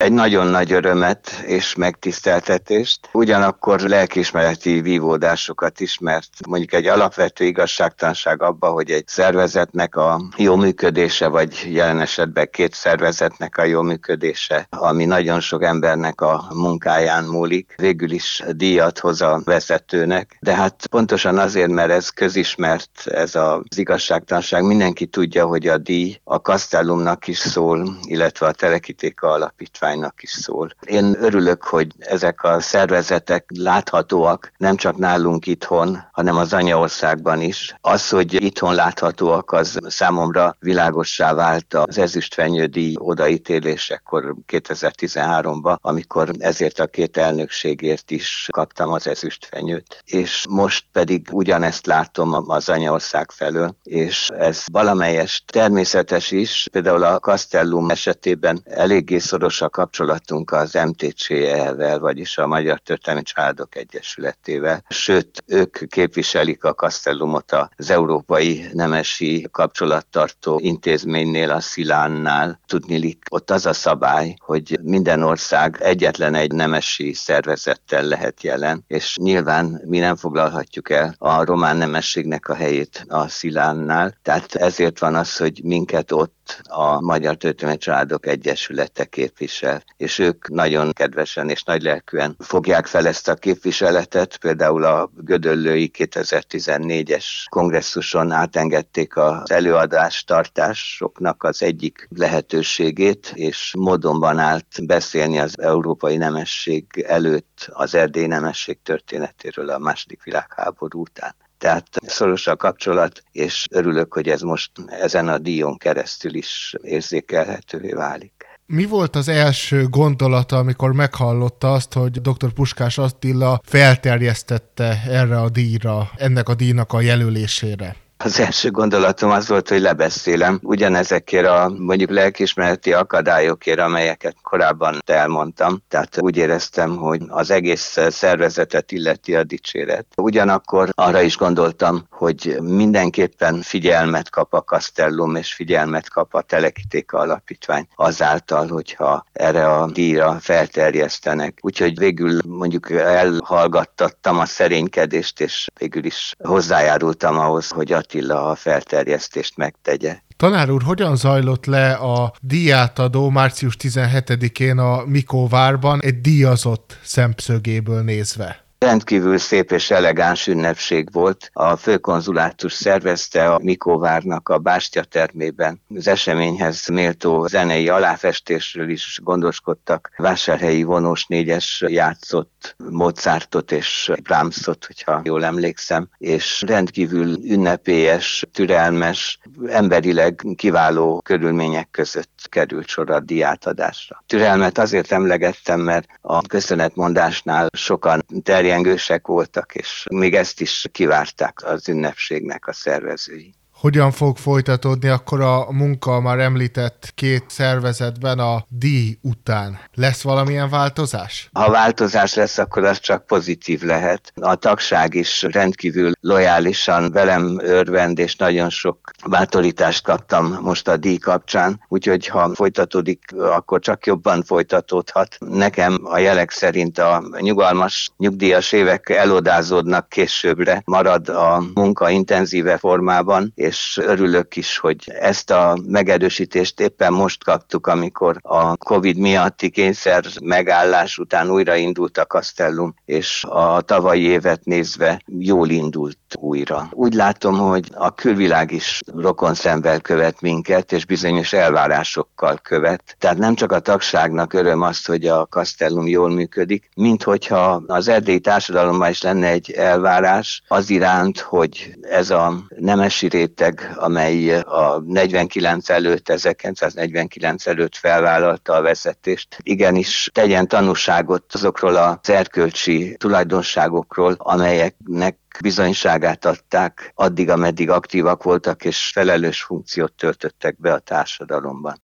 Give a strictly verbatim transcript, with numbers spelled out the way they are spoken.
egy nagyon nagy örömet és megtiszteltetést, ugyanakkor lelkiismereti vívódásokat is, mert mondjuk egy alapvető igazságtalanság abban, hogy egy szervezetnek a jó működése, vagy jelen esetben két szervezetnek a jó működése, ami nagyon sok embernek a munkáján múlik, végül is díjat hoz a vezetőnek, de hát pontosan azért, mert ez közismert, ez az igazságtalanság, mindenki tudja, hogy a díj a Castellumnak is szól, illetve a Telekitéka Alapítványnak is szól. Én örülök, hogy ezek a szervezetek láthatóak, nem csak nálunk itthon, hanem az anyaországban is. Az, hogy itthon láthatóak, az számomra világossá vált az ezüstfenyő-díj odaítélésekor kétezer-tizenháromban, amikor ezért a két elnökségért is kaptam az ezüstfenyőt. És most pedig ugyanezt látom az anyaország felől, és ez valamelyest természetes is. Például a Castellum esetében eléggé szoros a kapcsolatunk az em té cé é-vel, vagyis a Magyar Történelmi Családok Egyesületével. Sőt, ők képviselik a Castellumot az Európai Nemesi Kapcsolattartó Intézménynél, a Szilánnál. Tudniillik, ott az a szabály, hogy minden ország egyetlen egy nemesi szervezettel lehet jelen, és nyilván mi nem foglalhatjuk el a román nemességnek a helyét a Szilánnál. Tehát ezért van az, hogy minket ott a Magyar Történelmi Családok Egyesülete képvisel, és ők nagyon kedvesen és nagylelkűen fogják fel ezt a képviseletet. Például a gödöllői kétezer-tizennégyes kongresszuson átengedték az előadástartásoknak az egyik lehetőségét, és módonban állt beszélni az európai nemesség előtt az erdélyi nemesség történetéről a második világháború után. Tehát szoros a kapcsolat, és örülök, hogy ez most ezen a díjon keresztül is érzékelhetővé válik. Mi volt az első gondolata, amikor meghallotta azt, hogy doktor Puskás Attila felterjesztette erre a díjra, ennek a díjnak a jelölésére? Az első gondolatom az volt, hogy lebeszélem ugyanezekért a mondjuk lelkiismereti akadályokért, amelyeket korábban elmondtam. Tehát úgy éreztem, hogy az egész szervezetet illeti a dicséret. Ugyanakkor arra is gondoltam, hogy mindenképpen figyelmet kap a Castellum, és figyelmet kap a Telekitéka Alapítvány azáltal, hogyha erre a díjra felterjesztenek. Úgyhogy végül mondjuk elhallgattattam a szerénykedést, és végül is hozzájárultam ahhoz, hogy Attila a felterjesztést megtegye. Tanár úr, hogyan zajlott le a díjátadó március tizenhetedikén a Mikóvárban egy díjazott szemszögéből nézve? Rendkívül szép és elegáns ünnepség volt. A főkonzulátus szervezte a Mikóvárnak a bástyatermében. Az eseményhez méltó zenei aláfestésről is gondoskodtak. Vásárhelyi vonós négyes játszott Mozartot és Brahmsot, hogyha jól emlékszem, és rendkívül ünnepélyes, türelmes, emberileg kiváló körülmények között került sor a díjátadásra. Türelmet azért emlegettem, mert a köszönetmondásnál sokan terjengősek voltak, és még ezt is kivárták az ünnepségnek a szervezői. Hogyan fog folytatódni akkor a munka a már említett két szervezetben a díj után? Lesz valamilyen változás? Ha változás lesz, akkor az csak pozitív lehet. A tagság is rendkívül lojálisan velem örvend, és nagyon sok bátorítást kaptam most a díj kapcsán, úgyhogy ha folytatódik, akkor csak jobban folytatódhat. Nekem a jelek szerint a nyugalmas, nyugdíjas évek elodázódnak későbbre, marad a munka intenzíve formában, és örülök is, hogy ezt a megerősítést éppen most kaptuk, amikor a Covid miatti kényszer megállás után újraindult a Castellum, és a tavalyi évet nézve jól indult újra. Úgy látom, hogy a külvilág is rokonszemvel követ minket, és bizonyos elvárásokkal követ. Tehát nem csak a tagságnak öröm azt, hogy a Castellum jól működik, mint hogyha az erdélyi társadalomban is lenne egy elvárás az iránt, hogy ez a nemesi réteg, amely a negyvenkilenc előtt, ezerkilencszáznegyvenkilenc előtt felvállalta a vezetést, igenis tegyen tanúságot azokról az erkölcsi tulajdonságokról, amelyeknek bizonyságát adták addig, ameddig aktívak voltak és felelős funkciót töltöttek be a társadalomban.